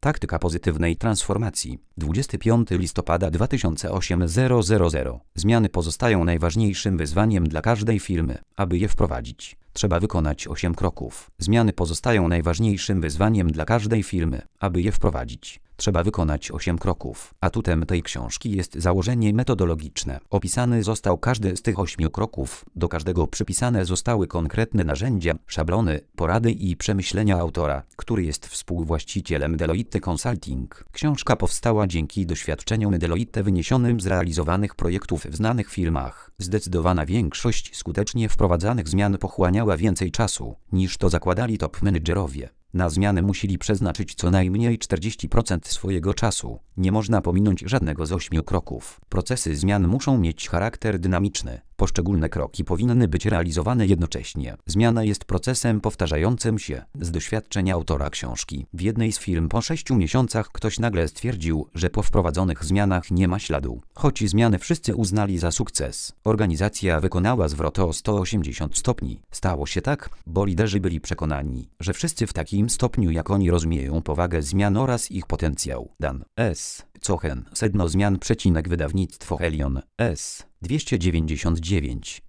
Taktyka pozytywnej transformacji. 25 listopada 2008 000. Zmiany pozostają najważniejszym wyzwaniem dla każdej firmy. Aby je wprowadzić, trzeba wykonać 8 kroków. Zmiany pozostają najważniejszym wyzwaniem dla każdej firmy. Aby je wprowadzić, trzeba wykonać 8 kroków. Atutem tej książki jest założenie metodologiczne. Opisany został każdy z tych 8 kroków. Do każdego przypisane zostały konkretne narzędzia, szablony, porady i przemyślenia autora, który jest współwłaścicielem Deloitte Consulting. Książka powstała dzięki doświadczeniom Deloitte wyniesionym z realizowanych projektów w znanych firmach. Zdecydowana większość skutecznie wprowadzanych zmian pochłaniała więcej czasu, niż to zakładali top menedżerowie. Na zmiany musieli przeznaczyć co najmniej 40% swojego czasu. Nie można pominąć żadnego z 8 kroków. Procesy zmian muszą mieć charakter dynamiczny. Poszczególne kroki powinny być realizowane jednocześnie. Zmiana jest procesem powtarzającym się. Z doświadczenia autora książki, w jednej z firm po 6 miesiącach ktoś nagle stwierdził, że po wprowadzonych zmianach nie ma śladu. Choć zmiany wszyscy uznali za sukces, organizacja wykonała zwrot o 180 stopni. Stało się tak, bo liderzy byli przekonani, że wszyscy w takim stopniu jak oni rozumieją powagę zmian oraz ich potencjał. Dan S. Cohen. Sedno zmian. Wydawnictwo Helion. S. 299.